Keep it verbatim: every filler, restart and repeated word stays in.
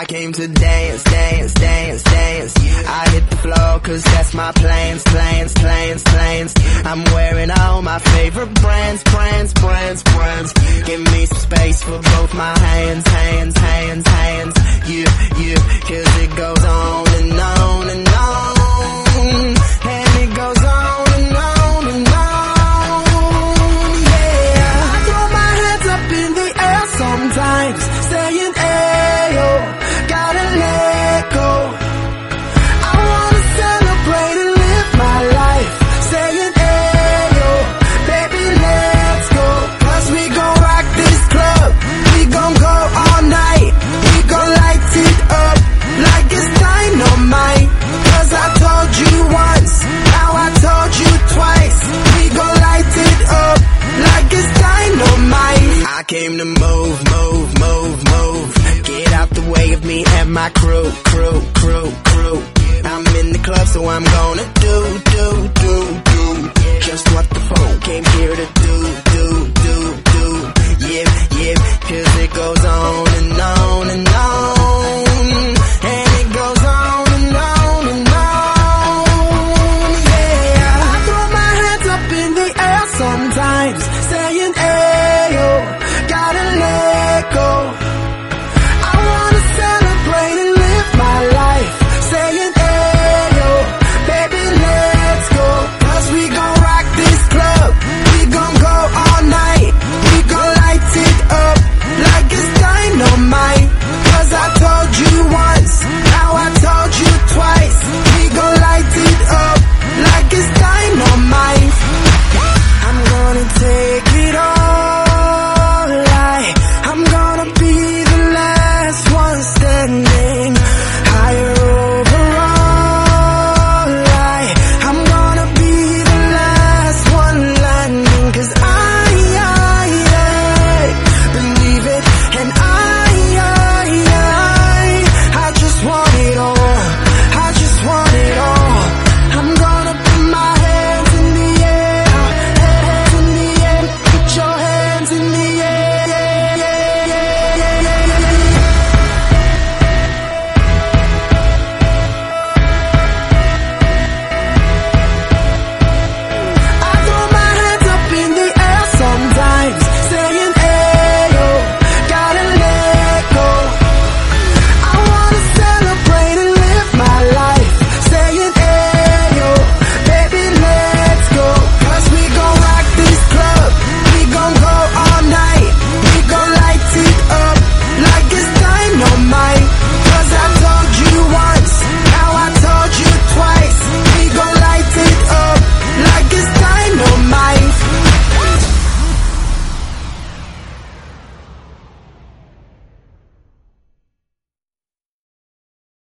I came to dance, dance, dance, dance. I hit the floor cause that's my plans, plans, plans, plans. I'm wearing all my favorite brands, brands, brands, brands. Give me some space for both my hands, hands, hands, hands. You, you, cause it goes on and on and on. And it goes on and on and on. Yeah, I throw my hands up in the air sometimes, saying ayo, gotta let go. I wanna celebrate and live my life, saying ayo, baby let's go. Cause we gon' rock this club, we gon' go all night, we gon' light it up like it's dynamite. Cause I told you once, now I told you twice, we gon' light it up like it's dynamite. I came to move, move, move, move. Get out the way of me and my crew, crew, crew, crew. I'm in the club so I'm going